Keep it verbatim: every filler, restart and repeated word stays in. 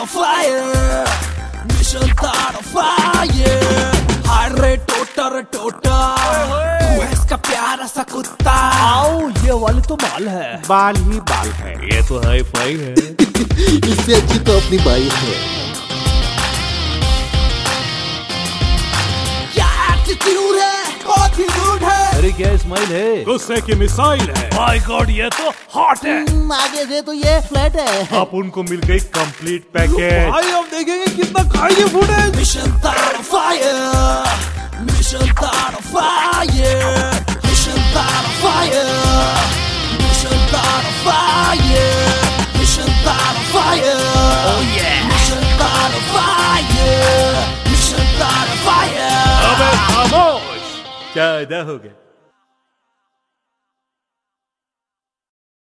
on fire, mission start on fire. हाय रे टोटर टोटर, तू है इसका प्यारा सा कुत्ता। आओ ये वाली तो बाल है। बाल ही बाल है, ये तो हाई फाई है। इससे अच्छी तो अपनी बाई है। क्या एटीट्यूड है, बहुत ही रूड है। अरे क्या स्माइल है, गुस्से की मिसाइल है। माय गॉड ये तो हॉट है। हम्म, आगे से तो ये फ्लैट है। अब उनको मिल गई कंप्लीट पैकेज। भाई अब देखेंगे कितना खाएंगे footage. Mission start on fire, mission start on fire, mission start on fire, mission start on fire, mission start on fire. Oh yeah. Mission start on fire, mission start on fire. अबे खामोश, ज्यादा हो गया।